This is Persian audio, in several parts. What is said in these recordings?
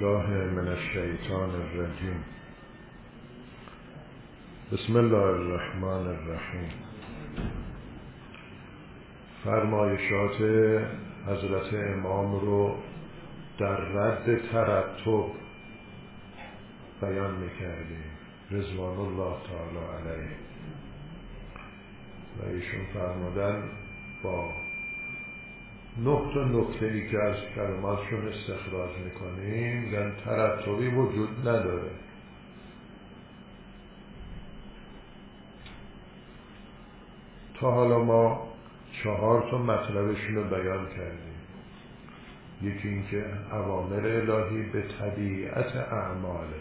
بالله من الشیطان الرجیم. بسم الله الرحمن الرحیم. فرمایشات حضرت امام رو در رد ترتب بیان میکردیم رضوان الله تعالی علیه و ایشون فرمودن با 9 نکته‌ای که از کلماتشون استخراج میکنیم میگن ترتبی وجود نداره. تا حالا ما 4 مطلبشون رو بیان کردیم. یکی این که اوامر الهی به طبیعت اعماله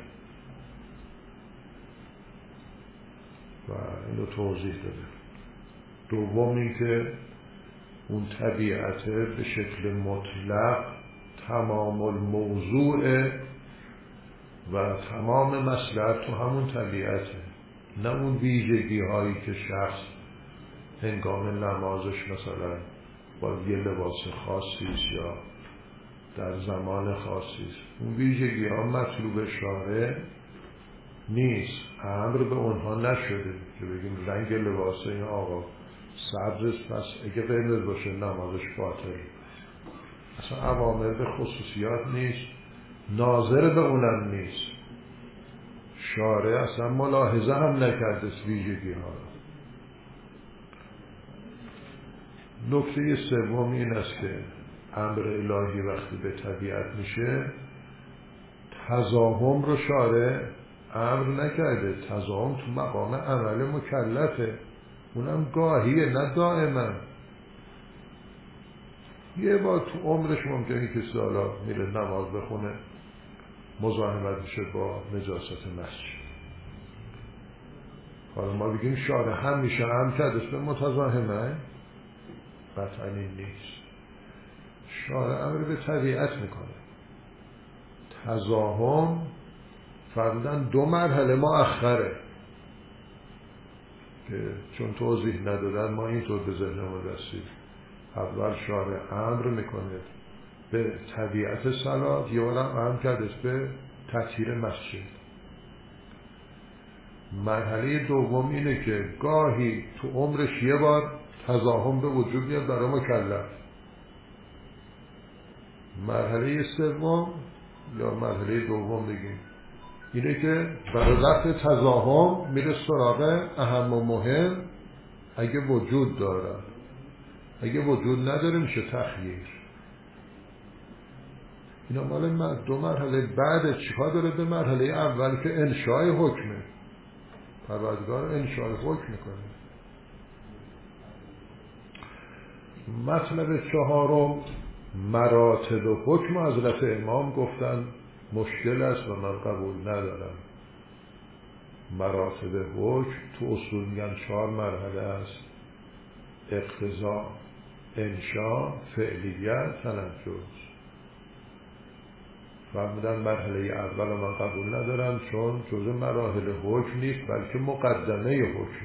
و اینو توضیح داده. دوم این که اون طبیعت به شکل مطلق تمام الموضوع و تمام مصلحت تو همون طبیعته، نه اون ویژگی هایی که شخص هنگام نمازش مثلا با یه لباس خاصی است یا در زمان خاصی است. اون ویژگی ها مطلوب شارع نیست، امر به اونها نشده که بگیم رنگ لباس این آقا سبز پس اگه قرمز باشه نمازش باطل. اصلا اوامر به خصوصیات نیست، ناظر به اونم نیست، شارع اصلا ملاحظه هم نکرده ویژگی ها. نکته سوم این است که امر الهی وقتی به طبیعت میشه تزاحم رو شارع امر نکرده. تزاحم تو مقام عمل مکلفه، اونم گاهیه نه دائما. یه بار تو عمرش ممکنه کسی حالا میره نماز بخونه مزاحمت میشه با نجاست مسجد. حالا ما بگیم شارع هم میشه هم کردش به متزاحمه، قطعا این نیست. شارع امر به طبیعت میکنه. تزاحم فرمودن 2 مرحله مؤخره که چون توضیح ندادن ما اینطور به ذهنمون رسید. اول شارع امر میکنه به طبیعت صلات، یه بارم امر کردش به تطهیر مسجد. مرحله دوم اینه که گاهی تو عمرش یه بار تزاحم به وجود میاد برای مکلف. مرحله سوم یا مرحله دوم بگیم اینه که برای رفع تزاحم میره سراغ اهم و مهم اگه وجود داره. اگه وجود نداره میشه تخییر. اینا مال 2 مرحله بعد چیکار داره به مرحله اول که انشای حکمه. پروردگار انشای حکم میکنه. مطلب 4 مراتب حکم حضرت امام گفتن مشکل است و من قبول ندارم. مراتب حکم تو اصول میگن 4 مرحله است: اقتضا، انشا، فعلیت، تنجز. فرمودن مرحله اول من قبول ندارم چون جزء مراحل حکم نیست بلکه مقدمه حکم.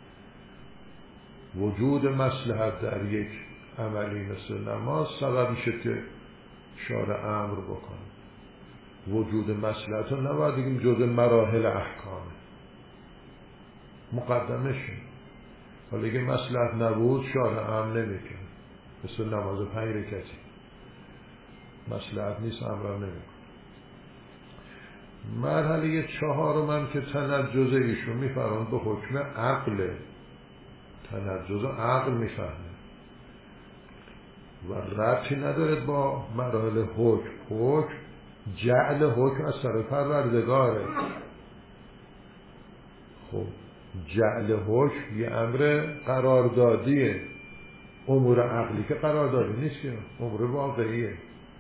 وجود مصلحت در یک عملی مثل نماز سبب میشه که شارع امر بکنه. وجود مصلحت رو نباید بگیم جزء مراحل احکامه، مقدمشه. حالا اگه مصلحت نبود شارع امر نمیکنه. مثل نماز 5 رکعتی مصلحت نیست امر نمیکنه. مرحله 4 هم که تنجز ایشون میفرماند به حکم عقل. تنجز عقل میفهمه و ربطی نداره با مراحل حکم. حکم جعل حکم از طرف پروردگاره. خب جعل حکم یه امر قراردادیه. امور عقلی که قراردادی نیست که امور واقعیه.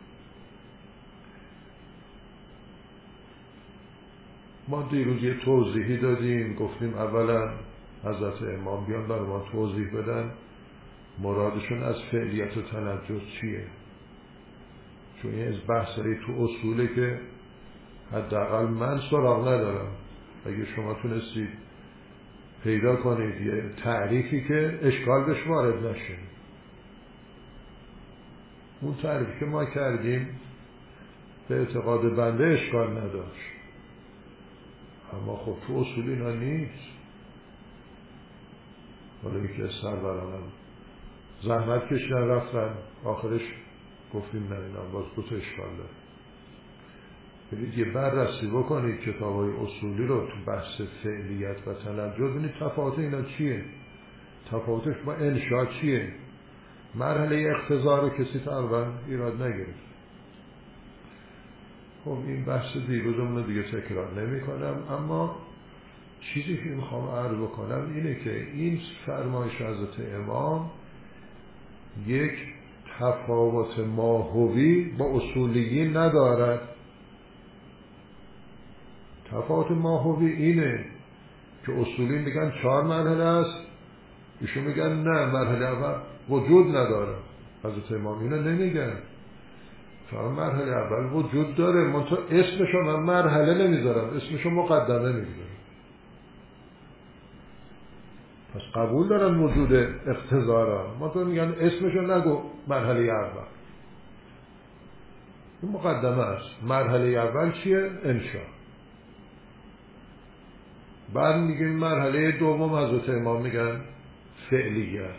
ما دیروز یه توضیحی دادیم، گفتیم اولا حضرت امام بیان برای ما توضیح بدن مرادشون از فعلیت و تنجز چیه. چون یه از بحثایی تو اصوله که حداقل من سراغ ندارم. اگه شما تونستید پیدا کنید یه تعریفی که اشکال بهش وارد نشه. اون تعریفی که ما کردیم به اعتقاد بنده اشکال نداشت، اما خب تو اصول اینا نیست. حالا یکی از سرورانم زحمت کشیدن رفتن، آخرش گفتیم نه اینا باز دو تا اشکال داره. برید یه بررسی بکنید کتابای اصولی رو تو بحث فعلیت و تنجز، ببینید تفاوت اینا چیه، تفاوتش با انشاء چیه. مرحله اقتضا رو کسی تقریبا ایراد نگرفت. خب این بحث دیروزمون رو دیگه تکرار نمی کنم، اما چیزی که میخوام عرض بکنم اینه که این فرمایش حضرت امام یک تفاوت ماهوی با اصولیین ندارد. تفاوت ماهوی اینه که اصولی میگن 4 مرحله است، ایشون میگن نه مرحله اول وجود نداره. حضرت امام اینو نمیگن، 4 مرحله اول وجود داره، منتها اسمشو من مرحله نمیذارم، اسمشو مقدمه میذارم. پس قبول دارن وجود اقتضا را، منتها میگن اسمشو نگو مرحله اول، این مقدمه است. مرحله اول چیه؟ انشاء. بعد میگیم مرحله دوم حضرت امام میگن فعلیت.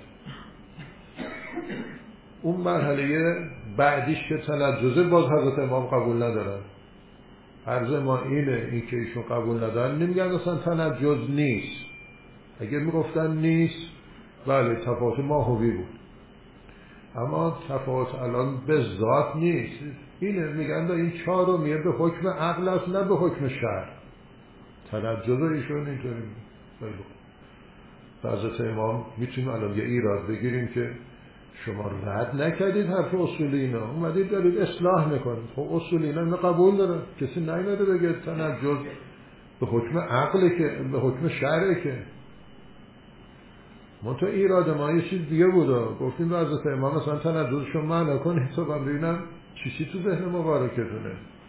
اون مرحله بعدیش که تنجزه باز حضرت امام قبول ندارن. عرض ما اینه، این که ایشون قبول ندارن نمیگن اصلا تنجز نیست. اگر میگفتن نیست بله تفاوت ماهوی بود، اما تفاوت الان به ذات نیست. اینه میگن این 4 میگه به حکم عقل است نه به حکم شرع. تنجز ایشون اینطوری میگه. حضرت امام میتونیم الان یه ایراد بگیریم که شما رد نکردید حرف اصولی اینا، اومدید دارید اصلاح میکنید. خب اصولی اینا قبول داره، کسی نیومده بگه تنجز به حکم عقله که به حکم شرعه. که منتها ایراد ما یه چیز دیگه بود، گفتیم به حضرت امام مثلا تنجزشو معنا کنید تا من ببینم چیزی تو ذهن مبارکتونه.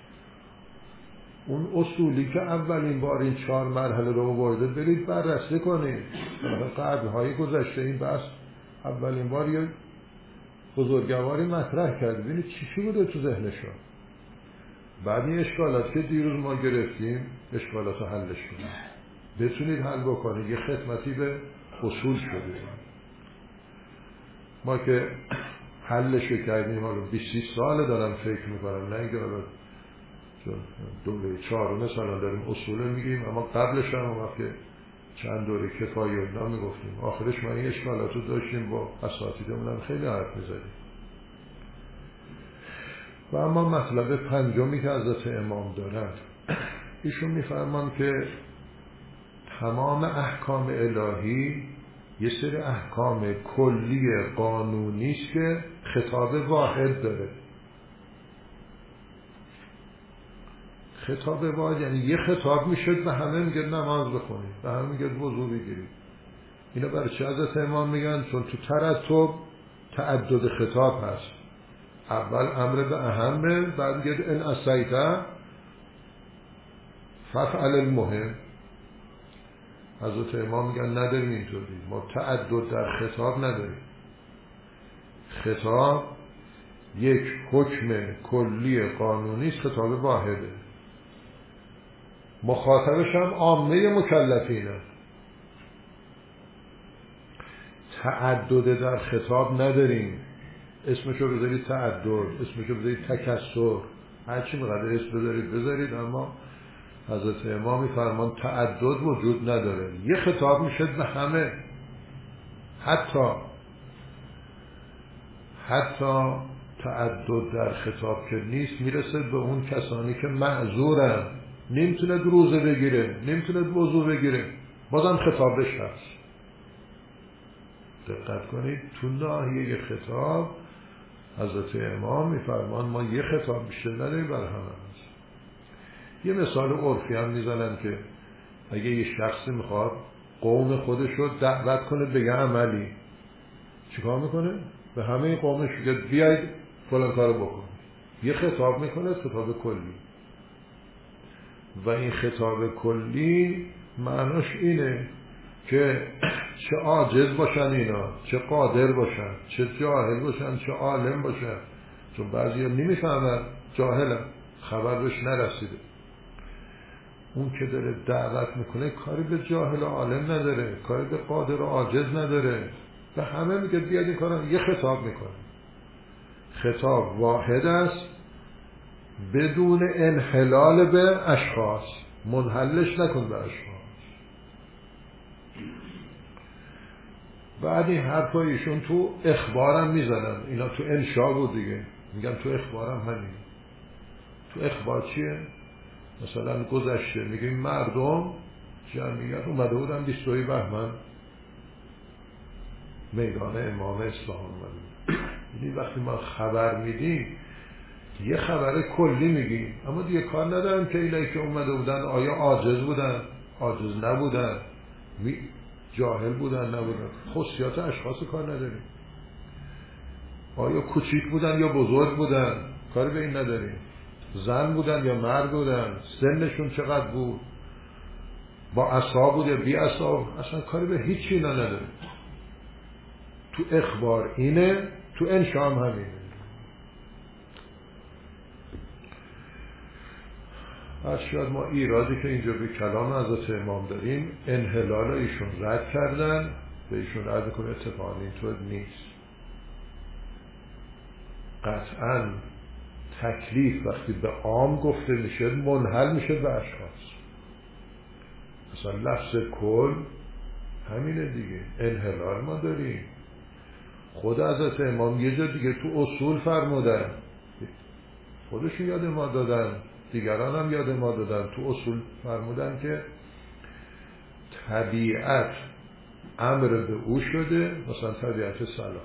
اون اصولی که اولین بار این 4 مرحله رو آورده برید بررسی کنید. قرن‌های گذشته این بحث اولین بار یه بزرگواری مطرح کرد، ببینید چی بوده تو ذهنشون. بعد این اشکالات که دیروز ما گرفتیم اشکالات رو حلش کنید، بتونید حل بکنید، یه خدمتی به اصول شده. ما که حلش کردیم حالا 20 سال دارم فکر میکنم، نه اینکه حالا دوره 4 مثلا داریم اصول میگیم، اما قبلش هم وقتی چند دوره کفایه اینا میگفتیم، آخرش ما این اشکالات رو داشتیم با اساتیدمون خیلی حرف میزدیم. و اما مطلب پنجمی که حضرت امام دارند، ایشون میفرمان که تمام احکام الهی یه سری احکام کلی قانونی است که خطاب واحد داره. خطاب واحد یعنی یه خطاب میشد به همه میگه نماز بخونید، به همه میگه وضو بگیرید. اینا برای چه حضرت امام میگن؟ چون تو ترتب تعدد خطاب هست. اول امر به اهمه، بعد میگه ان عصیت فافعل المهم. حضرت امام میگن نداریم اینطوری، ما تعدد در خطاب نداریم. خطاب یک حکم کلی قانونی است، خطاب واحده. مخاطبش هم عامه مکلفینه. تعدد در خطاب نداریم. اسمشو بذارید تعدد، اسمشو بذارید تکسر، هرچی مقدر اسم بذارید، اما حضرت امام میفرمان تعدد وجود نداره. یه خطاب میشه به همه، حتی تعدد در خطاب که نیست میرسه به اون کسانی که معذورن، نمیتونه روزه بگیره، نمیتونه وضو بگیره، بازم خطابش هست. دقت کنید تو ناحیه خطاب حضرت امام میفرمان ما یه خطاب بیشتر نداریم، بر همه هست. یه مثال عرفی هم میزنن که اگه یه شخصی میخواد قوم خودش رو دعوت کنه به یه عملی، چیکار میکنه؟ به همه قومش میگه بیاید فلان کارو بکن. یه خطاب میکنه، خطاب کلی. و این خطاب کلی معناش اینه که چه عاجز باشن اینا، چه قادر باشن، چه جاهل باشن، چه عالم باشن. چون بعضی ها نمیفهمن، جاهلن. خبر بهش نرسیده. اون که داره دعوت میکنه کاری به جاهل و عالم نداره، کاری به قادر و عاجز نداره، به همه میگه بیاد این کارم. یه خطاب میکنه، خطاب واحد است بدون انحلال به اشخاص، منحلش نکن به اشخاص. بعد این حرفایشون تو اخبارم میزنن، اینا تو انشا بود دیگه، میگم تو اخبارم همین. تو اخبار چیه؟ مثلا گذشته میگیم مردم جمعیت اومده بودن 22 بهمن میدان امام اصفهان اومده. یعنی وقتی ما خبر میدیم یه خبر کلی میگیم، اما دیگه کار ندارم که اینایی که اومده بودن آیا عاجز بودن، عاجز نبودن، جاهل بودن نبودن، خصوصیات اشخاص کار نداریم. آیا کوچیک بودن یا بزرگ بودن، کاری به این نداریم. زن بودن یا مرد بودن، سنشون چقدر بود، با عصا بود یا بی عصا، اصلا کاری به هیچ اینا نداریم. تو اخبار اینه، تو انشا هم همینه. شاید ما ایرادی که اینجا به کلام حضرت امام داریم، انحلال ایشون رد کردن، به ایشون رد کنه اتفاقی اینطور نیست. قطعاً تکلیف وقتی به عام گفته میشه منحل میشه به اشخاص. مثلا لفظ کل همینه دیگه، انحلال ما داریم. خود حضرت امام یه جا دیگه تو اصول فرمودن، خودشون یاد ما دادن، دیگران هم یاد ما دادن، تو اصول فرمودن که طبیعت امر به او شده، مثلا طبیعت صلات،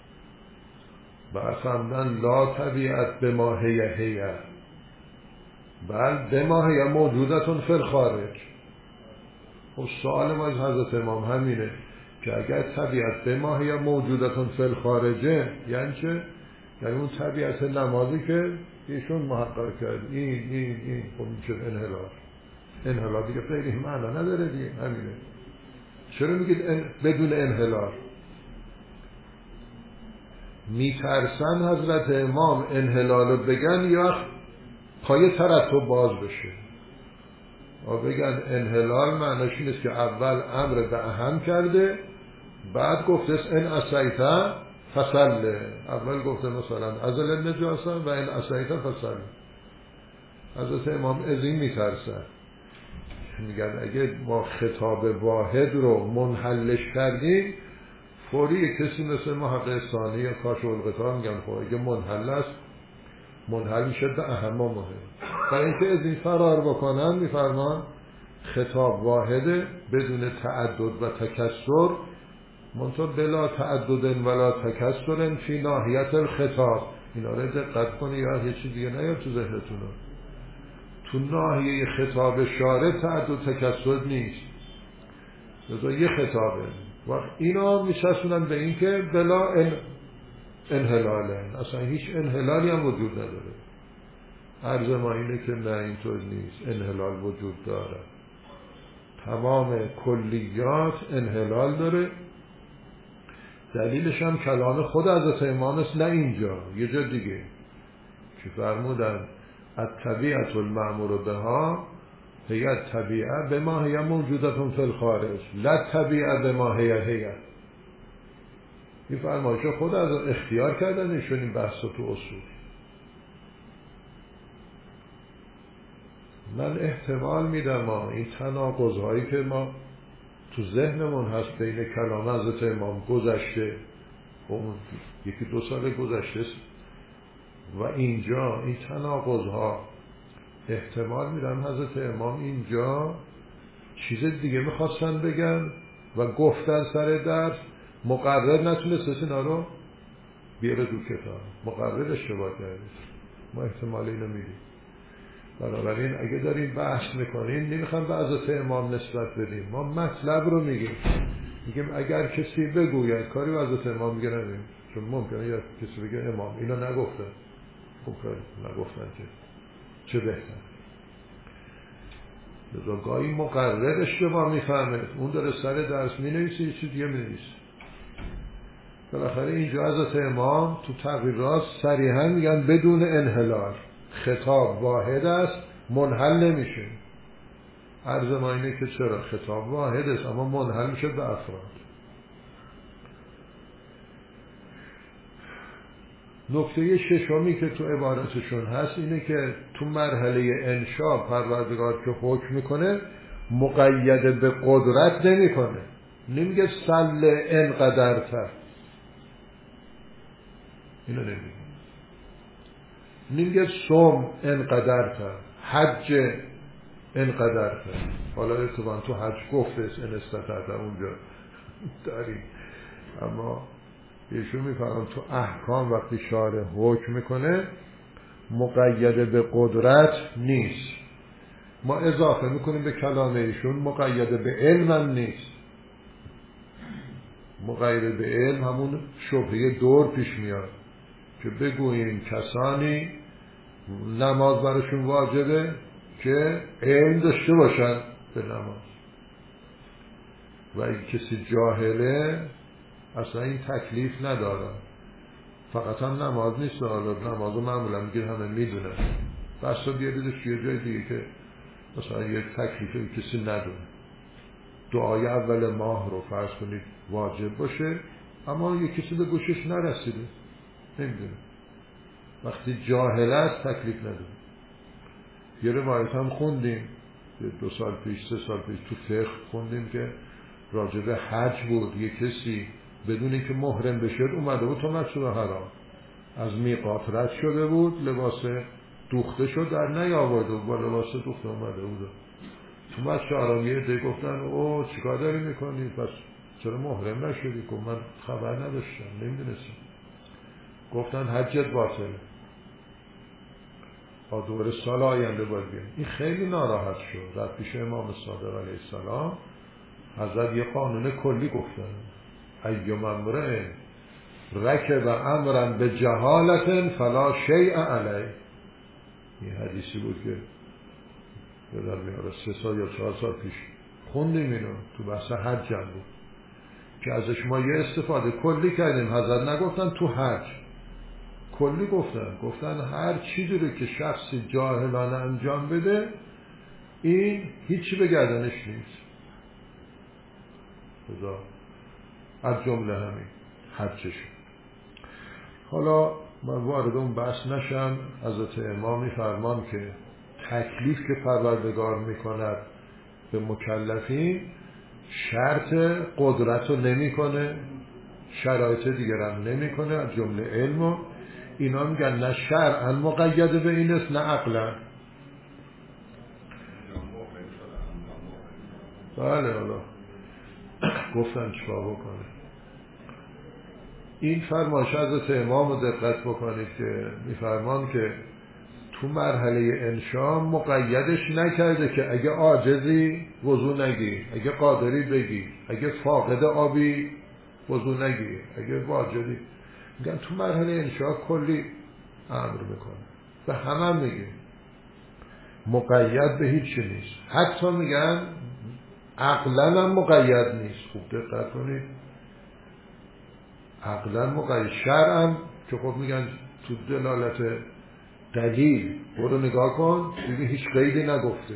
و فرمودن لا طبیعت به ما هیه بل به ما هیه موجودتون فی الخارج. خب سوال ما از حضرت امام همینه که اگر طبیعت به ما هیه موجودتون فی الخارجه یعنی چه؟ یعنی اون طبیعت نمازی که ایشون محقق کرد این خب میشه انحلال دیگه خیلی معنا نداره دیگه، همینه. چرا میگید بدون انحلال؟ میترسن حضرت امام انحلال بگن یا پای ترتب باز بشه و بگن انحلال معناش اینه که اول امر به اهم کرده، بعد گفته ان عصیت فصل، اول گفته مثلا ازل النجاسه و ان عصیت فصل. حضرت امام از این میترسن، میگن اگه ما خطاب واحد رو منحلش کردیم فوری کسی مثل محقق ثانی یا کاشف الغطا میگن خب اگه منحل است منحل میشه به اهم مهم. برای اینکه از این فرار بکنن میفرمان خطاب واحده بدون تعدد و تکسر، منطقه بلا تعدد ولا تکسر فی ناحیت الخطاب. اینا رو دقت کنی یا هیچ دیگه نیاد تو ذهنتون. تو ناحیه خطاب شارع تعدد تکسر نیست، لذا یه خطابه. وقت اینا میشسونن به این که بلا انحلاله، اصلا هیچ انحلالی هم وجود نداره. عرض ما اینه که نه اینطور نیست، انحلال وجود داره، تمام کلیات انحلال داره. دلیلش هم کلام خود حضرت امام است، نه اینجا، یه جا دیگه که فرمودن الطبیعة المأمور بها هی الطبیعه به ما هی موجودتون فی الخارج لا طبیعه به ما هی. این فرمایش خود از اختیار کردن ایشون این بحث تو اصول. من احتمال میدم ما این تناقض هایی که ما تو ذهنمون هست بین کلام حضرت امام گذشته اون یکی دو سال گذشته و اینجا، این تناقض ها احتمال میدم حضرت امام اینجا چیز دیگه میخواستن بگن و گفتن سر درس، مقرر نتونست اینا رو بیاره دو کتاب، مقرر اشتباه کرده. ما احتمال اینو میدیم. بنابراین اگه داریم بحث میکنیم نمیخوام به حضرت امام نسبت بدیم، ما مطلب رو میگیم اگر کسی بگوید کاری به حضرت امام میگه ندیم، چون ممکنه یا کسی بگه امام اینو نگفتن، خب نگفتن که چه بهتر. لذا گاهی مقرر اشتباه میفهمه، اون داره سر درس مینویسه یه چیز دیگه مینویسه. بالاخره اینجا حضرت امام تو تغییرات صریحا میگن بدون انحلال، خطاب واحد است، منحل نمیشه. عرض ما اینه که چرا خطاب واحد است اما منحل میشه به افراد. نکته ششمی که تو عبارتشون هست اینه که تو مرحله انشا پروردگار که حکم میکنه مقید به قدرت نمیکنه. نمیگه سل انقدر تر، اینو نمیگه صوم انقدر تر، حج انقدر تر. حالا اتفاقا تو حج گفته ان استطعت اونجا داریم، اما ایشون میفهمم تو احکام وقتی شارع حکم میکنه مقید به قدرت نیست. ما اضافه میکنیم به کلام ایشون مقید به علم هم نیست. مقید به علم همون شبهه دور پیش میاد که بگوییم کسانی نماز براشون واجبه که علم داشته باشن به نماز و این کسی جاهله اصلا این تکلیف ندارن. فقط هم نماز نیست، نمازو معمولا میگه همه میدونن، بس بیاریدش یه جای دیگه که مثلا یک تکلیف کسی ندونه. دعای اول ماه رو فرض کنید واجب باشه اما یک کسی به گوشش نرسیده، نمیدونه. وقتی جاهل است تکلیف نداره. یه روایت هم خوندیم 2 سال پیش 3 سال پیش تو فقه خوندیم که راجب حج بود. یک کسی بدون اینکه محرم بشه اومده بود تو مسجد حرام، از میقات رد شده بود، لباس دوخته شد در نیاورده بود، با لباس دوخته اومده بود تو مسجد حرام. یه عده گفتن او چیکار داری میکنی، پس چرا محرم نشدی؟ که من خبر نداشتم، نمیدونستم. گفتن حجت باطله، دوباره سال آینده باید بیان. این خیلی ناراحت شد، رفت پیش امام صادق علیه السلام. حضرت یه قانون کلی گفتن ایوم امرئ رکب امرا به جهالت فلا شیء علیه. این حدیثی بود که یادم میاد 3 سال یا 4 سال پیش خوندیم اینو، تو بحث حج هم بود که ازش ما یه استفاده کلی کردیم. حضرت نگفتن تو حج، کلی گفتن هر چیزی رو که شخصی جاهلانه انجام بده این هیچی به گردنش نیست. خدا از جمله همین حجش. حالا من وارد اون بحث نشم. حضرت امام میفرمان که تکلیف که پروردگار میکند به مکلفین شرط قدرت رو نمیکنه، شرایط دیگر هم نمیکنه، از جمله علم. اینا میگن نه شرعاً مقید به این است نه عقلاً. بله حالا گفتن چیکار بکنه. این فرمایش حضرت امام رو دقت بکنید که میفرمان که تو مرحله انشا مقیدش نکرده که اگه عاجزی وضو نگیر، اگه قادری بگیر، اگه فاقد آبی وضو نگیر، اگه واجدی. میگن تو مرحله انشا کلی امر میکنه، به همه میگه مقید به هیچ نیست. حتی میگن عقلا هم مقید نیست. خوب دقت کنید، عقلا مقید. شرعا که خب میگن تو دلالت دلیل برو نگاه کن ببین هیچ قیدی نگفته.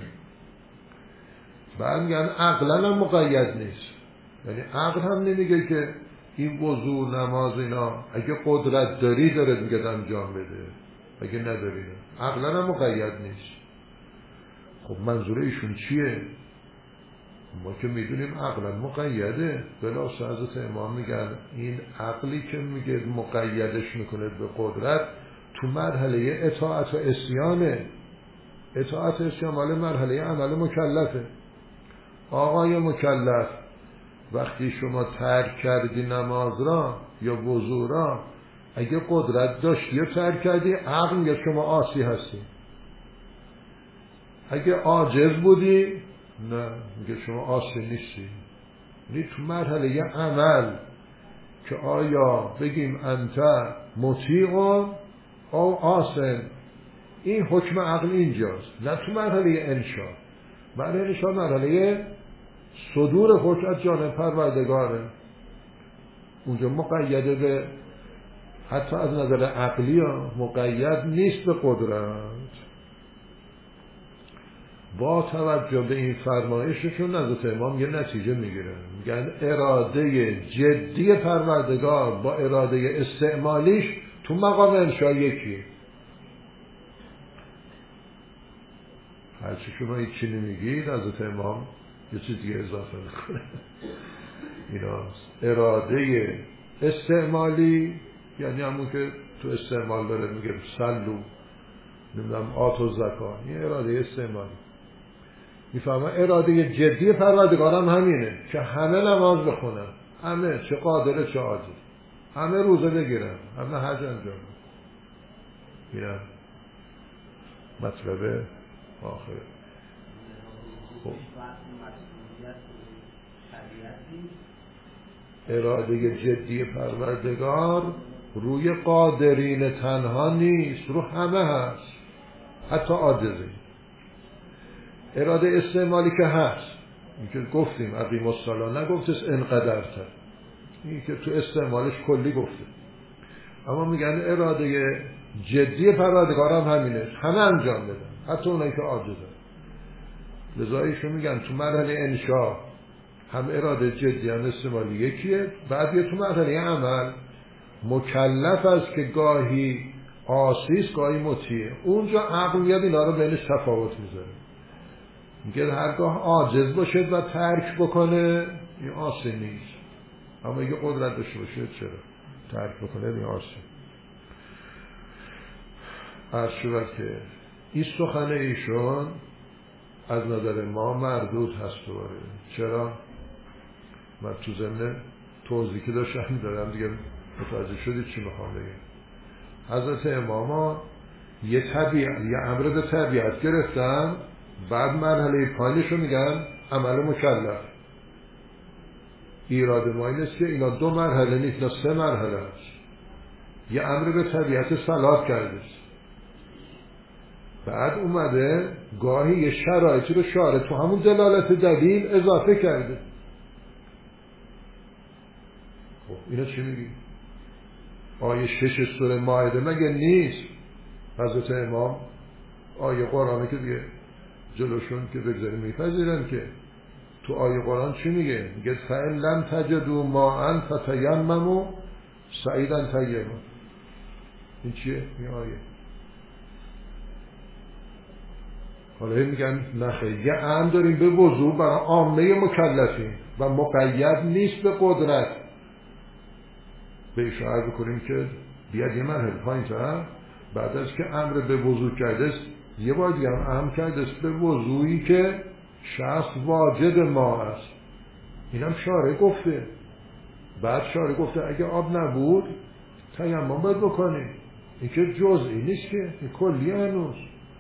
بعد میگن عقلا هم مقید نیست، یعنی عقل هم نمیگه که این وضو نماز اینا اگه قدرت داری داره میگه انجام بده، اگه نداری نه. عقلا هم مقید نیست. خب منظور ایشون چیه؟ ما که میدونیم عقلا مقیده. بلاس حضرت امام میگن این عقلی که میگه مقیدش میکنه به قدرت تو مرحله اطاعت و عصیانه. اطاعت و عصیان مال مرحله عمل مکلفه. آقای مکلف وقتی شما ترک کردی نماز را یا وضو را، اگه قدرت داشتی یا ترک کردی، عقل میگه شما عاصی هستی. اگه عاجز بودی نه، میگه شما عاصی نیستی. یعنی تو مرحله عمل که آیا بگیم انت مطیع او عاصی، این حکم عقل اینجاست، نه تو مرحله انشا. مرحله انشا مرحله صدور حکم از جانب پروردگاره. اونجا مقیده به حتی از نظر عقلی مقید نیست به قدرت. با توجه به این فرمایششون حضرت امام یه نتیجه میگیرن، میگن اراده جدی پروردگار با اراده استعمالیش تو مقام انشا یکی. هرچی شما هیچی نمیگید حضرت امام یه چیز دیگه اضافه میکنه. ایناست اراده استعمالی، یعنی همون که تو استعمال داره میگه سلو، نمیدونم آت و زکا، این اراده استعمالی. میفهمه اراده جدی پروردگارم همینه که همه نماز بخونن، همه چه قادره چه عاجز، همه روزه بگیرن، همه حج انجام. اینم مطلب آخره. خب اراده جدی پروردگار روی قادرین تنها نیست، رو همه هست، حتی عاجزه. اراده استعمالی که هست، این که گفتیم اقیم الصلاة، نگفتش انقدرت، این که تو استعمالش کلی گفته. اما میگن اراده جدی پروردگار هم همینه، همه انجام بدن، حتی اونایی که عاجزن. لذا ایشون میگن تو مرحله انشاء هم اراده جدی هم استعمالی یکیه. بعد یه تو مرحله عمل مکلف است که گاهی عاصیست گاهی مطیعه. اونجا عقل میاد اینا رو بینش تفاوت میذاره، میگه هرگاه عاجز باشد و ترک بکنه این عاصی نیست، اما اگه قدرت داشته باشه چرا ترک بکنه این عاصی. عرض شود که این سخن ایشون از نظر ما مردود هست دوباره. چرا؟ من تو ضمن توضیحی که داشتم میدادم دیگه متوجه شدید چی میخوام بگم. حضرت امام یه امر به طبیعت گرفتن، بعد مرحله پایینشو میگن عمل مکلف. ایراد ما این است که اینا 2 مرحله نیست، اینا 3 مرحله است. یه امر به طبیعت صلات کرده، بعد اومده گاهی یه شرایطی رو شارع تو همون دلالت دلیل اضافه کرده. خب اینا چی میگی؟ آیه 6 سوره مائده مگه نیست؟ حضرت امام آیه قرآنه که دیگه جلوشون که بگذاریم میپذیرن که تو آیه قرآن چی میگه؟ میگه فَإِن لَمْ تَجِدُوا مَاءً فَتَيَمَّمُوا صَعِیدًا طَیِّبًا. این چیه؟ این آیه. حالا میگن نخیر، یه امر داریم به وضوع برای عامه مکلفین و مقید نیست به قدرت. به اشاره بکنیم که بیاد یه مرحله پایین‌تر، بعد از که امر به وضوع کرده است یه بار دیگه هم امر کرده است به وضوعی که شخص واجد ما است. اینم شارع گفته. بعد شارع گفته اگه آب نبود تیمم باید بکنیم. این که جزئی نیست که، این کلی هنوز.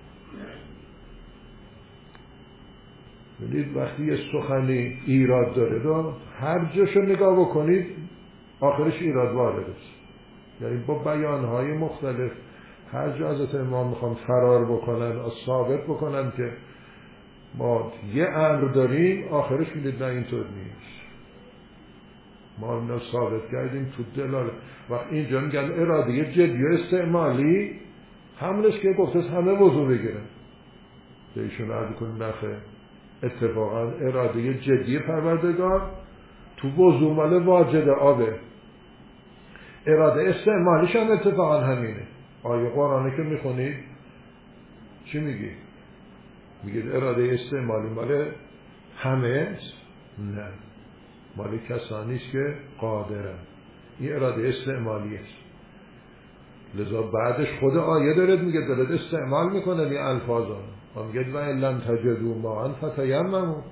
ببینید وقتی یه سخنی ایراد داره هر جاشو نگاه بکنید آخرش ایراد وارد است. یعنی با بیانهای مختلف هر جا حضرت امام میخوان فرار بکنن و ثابت بکنن که ما یه امر داریم، آخرش میدید نه اینطور نیست، ما اینو ثابت کردیم تو دلالت. و اینجا میگن اراده جدی و استعمالی همونش که گفته همه وضو بگیرن. به ایشون عرض کنیم نخیر، اتفاقا اراده جدی پروردگار تو وضو مال واجد آبه. اراده استعمالیش هم اتفاقا همینه. آیه قرآنه که میخونید چی میگی؟ میگید اراده استعمالی مال همه است؟ نه، مال کسانی است که قادرن. این اراده استعمالی است. لذا بعدش خود آیه دارد میگه دارد استعمال میکنه این الفاظا. میگه و ان لم تجدوا ماء فتیمموا.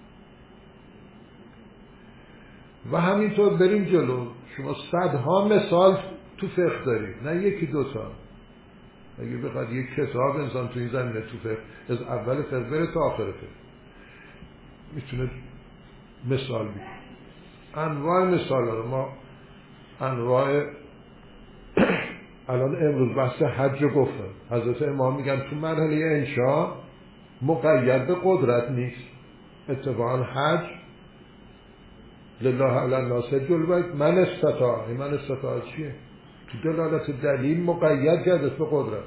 و همینطور بریم جلو. شما صدها مثال تو فقه دارید، نه یکی دوتا. اگه بخواد یک کتاب انسان تو این زمینه تو فقه از اول فقه بره تا آخر فقه میتونه مثال بگه. انواع مثال داره. ما انواع الان امروز بحث حج گفتم. حضرت امام میگن تو مرحله انشاء مقید به قدرت نیست. اتفاقا حج لله علی الناس حج البیت من استطاع. من استطاع چیه؟ تو دلالت دلیل مقید کرده به قدرت،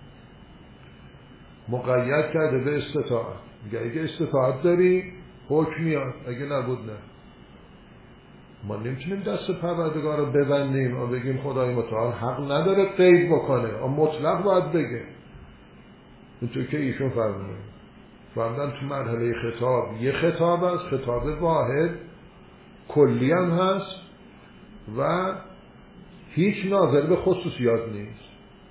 مقید کرده به استطاعت. میگه اگه استطاعت داری حکم میاد، اگه نبود نه. ما نمیتونیم دست پروردگار رو ببندیم و بگیم خدای متعال حق نداره قید بکنه، مطلق باید بگه. اینطور که ایشون فرمودن تو مرحله خطاب یه خطاب است، خطاب واحد کلی هم هست و هیچ ناظر به خصوصیات نیست.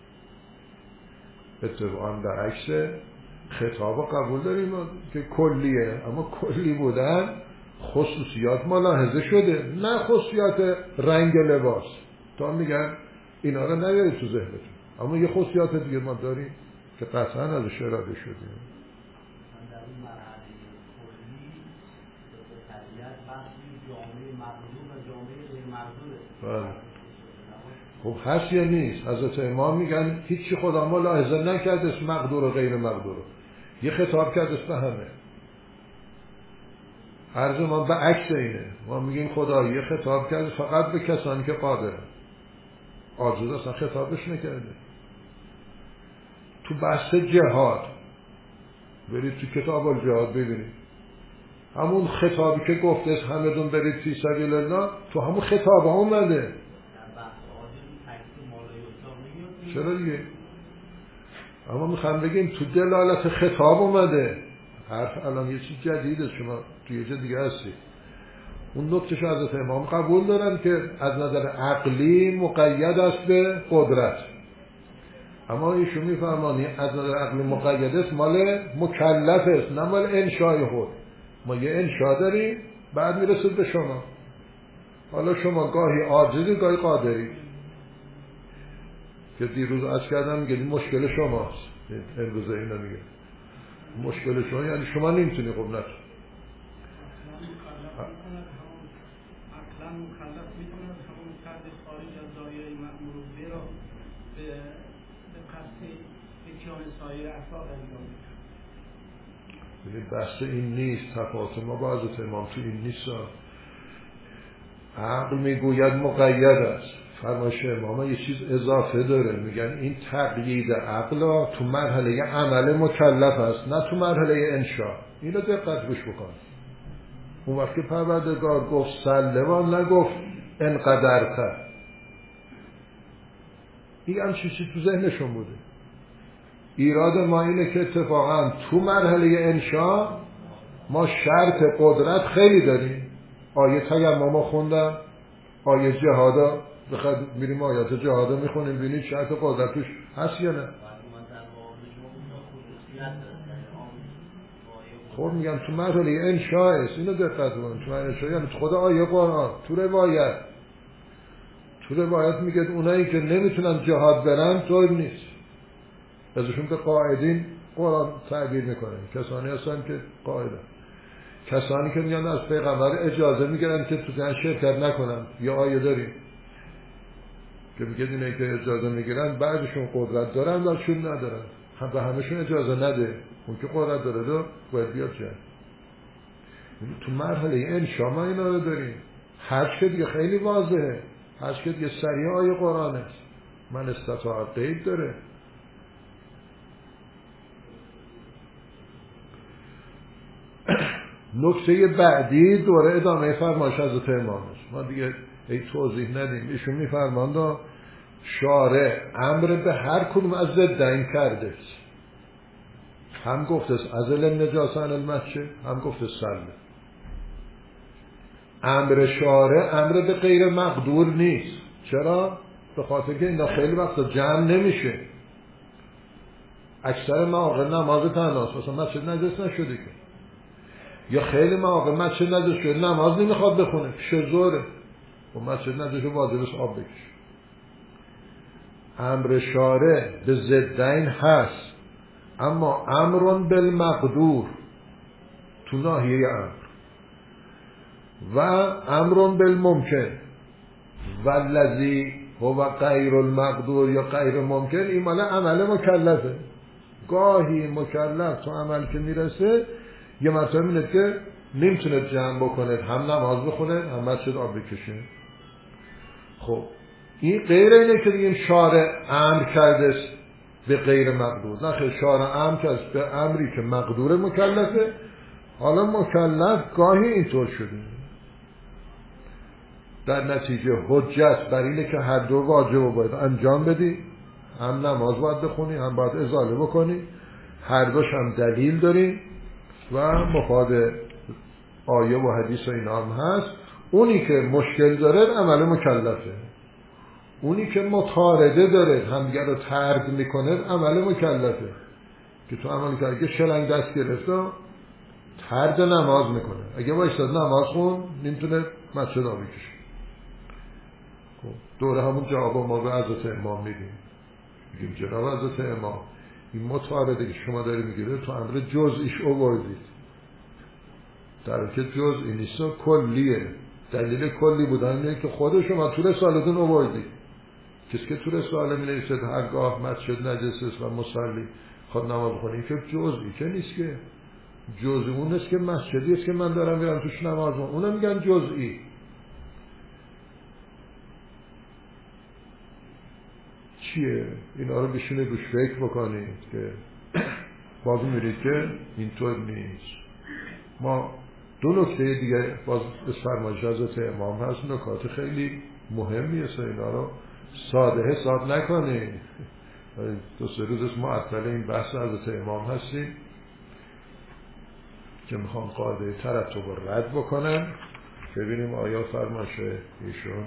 اتفاقاً در عکس خطاب قبول داریم که کلیه، اما کلی بودن خصوصیات ملاحظه شده، نه خصوصیات رنگ لباس. تا میگن اینا رو نیارید تو ذهنتون، اما یه خصوصیات دیگه ما داریم که قطعا ازش اراده شدیم. خب هست یا نیست؟ حضرت امام میگن هیچی خدا ملاحظه نکرده اسم مقدور و غیر مقدور، یه خطاب کرده به همه. عرض ما به عکس اینه، ما میگیم خدا یه خطاب کرده فقط به کسانی که قادرن، عاجز اصلا خطابش نکرده. تو بحث جهاد برید تو کتاب الجهاد ببینید، همون خطابی که گفته همدون برید فی سبیل الله تو همون خطاب ها اومده. چرا دیگه؟ اما میخوام بگیم تو دلالت خطاب اومده. حرف الان یه چیز جدیده، شما تو یه جا دیگه هستی. اون نکتهش حضرت امام قبول دارن که از نظر عقلی مقید است به قدرت، اما ایشون میفرمانی از نظر عقلی مقید است مال مکلف است، نه مال انشای خود. ما یه انشا داریم بعد میرسید به شما. حالا شما گاهی عاجزی گاهی قادری، که دیروز عرض کردم میگه مشکل شماست، امروز اینا میگه مشکل شما یعنی شما نمیتونی. خب نه اصلا مکلف میتوند همون فرد خارج از دایره مأمور به را به قصد اتیان سایر افراد انجام میده. بحث این نیست، تفاوت ما با حضرت امام تو این نیست. عقل میگوید مقید است، فرمایش امام یه چیز اضافه داره، میگن این تقیید عقل تو مرحله عمل مکلف است، نه تو مرحله انشاء. اینو دقت بش بکن. اون وقت که پروردگار گفت سلم نگفت انقدرت، این هم چیزی تو ذهنشون بوده. ایراد ما اینه که اتفاقا تو مرحله انشاء ما شرط قدرت خیلی داریم. آیه تیمم خوندم، آیه جهادا بخواد میریم آیات جهادا میخونیم ببینید شرط قدرتش هست یا نه. خب میگم تو مرحله انشاء است، اینو دقت کنید. تو مرحله انشاء یعنی خود آیه قرآن تو روایت میگه اونایی که نمیتونن جهاد برن طور نیست، ازشون به قاعدین قرآن تعبیر میکنه. کسانی هستن که قاعدن، کسانی که میگن از پیغمبر اجازه میگیرن که تو جنگ شرکت نکنن. یا آیه داریم که میگه اینایی که اجازه میگیرن بعدشون قدرت دارن ولیشون ندارن، هم به همشون اجازه نده. اون که قدرت داره دو باید بیاد جنگ. تو مرحله انشاء ما اینا رو داریم. هر که دیگه خیلی واضحه، هر که دیگه سریع آیه قرآن است. من استطاعت قید داره. نکته بعدی دوره ادامه فرمایش حضرت امام است. ما دیگه توضیح ندیم. ایشون میفرماند شارع امر به هر کدوم از ضدین کرده است. هم گفته است ازل نجاس عن المسجد، هم گفته سلم. امر شارع امر به غیر مقدور نیست. چرا؟ به خاطر که اینا خیلی وقتا جمع نمیشه. اکثر مواقع نماز تنهاست، مثلا مسجد نجس نشده که، یا خیلی مواقع مسجد نجس شده نماز نمیخواد بخونه، پیش ظهره و مسجد نجس واجبش آب بکشه. امر شارع به ضدین هست، اما امرون بالمقدور تو ناحیه امر و امرون بالممکن والذی هو غیر المقدور یا غیر ممکن، این مال عمل مکلفه. گاهی مکلف تو عمل که میرسه یه مرتبه میاد که نمیتونه جمع بکنه، هم نماز بخونه هم مسجد آب بکشه. خب این غیر اینه که بگیم شارع امر کرده به غیر مقدور، نه خیلی شارع امر کرده به امری که مقدور مکلفه. حالا مکلف گاهی اینطور شده در نتیجه حجت بر اینه که هر دو واجب باید انجام بدی، هم نماز باید بخونی هم باید ازاله بکنی، هر دوش هم دلیل داری و مفاد آیه و حدیث و اینا هم هست. اونی که مشکل داره عمل مکلفه، اونی که متعارضه داره همگر رو طرد میکنه عمل مکلفه. که تو عمل کرد که شلنگ دست گرفته طرد نماز میکنه، اگه وایساد نماز خون نمیتونه مسجد آبی کشه. دوره همون جواب ما به حضرت امام میدیم، میگیم جناب حضرت امام این متعارضه که شما داری میگیره تو امر جزئیش آوردید، در حالی که جزئی نیست و کلیه. دلیل کلی بودن اینه که خود شما تو رسالتون آوردید. کسی که تو رساله می نویسد هرگاه مسجد نجس است و مصلی خود نماز بخونه، که جزئی که نیست، که جزئی اون است که مسجدی است که من دارم میرم توش نماز بخونم، اونم میگن جزئی. چیه؟ اینا رو بشینید روش فکر بکنید که باز میرید که اینطور نیست. ما دو نکته دیگه باز به فرمایش حضرت امام هست، نکات خیلی مهمیه، اینا رو ساده حساب نکنید. دو سه روز معطل این بحث حضرت امام هستیم که میخوام قاعده ترتب رو رد بکنم، ببینیم آیا فرمایش ایشون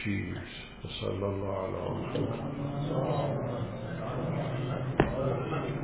چیست. صلی الله علیه و سلم.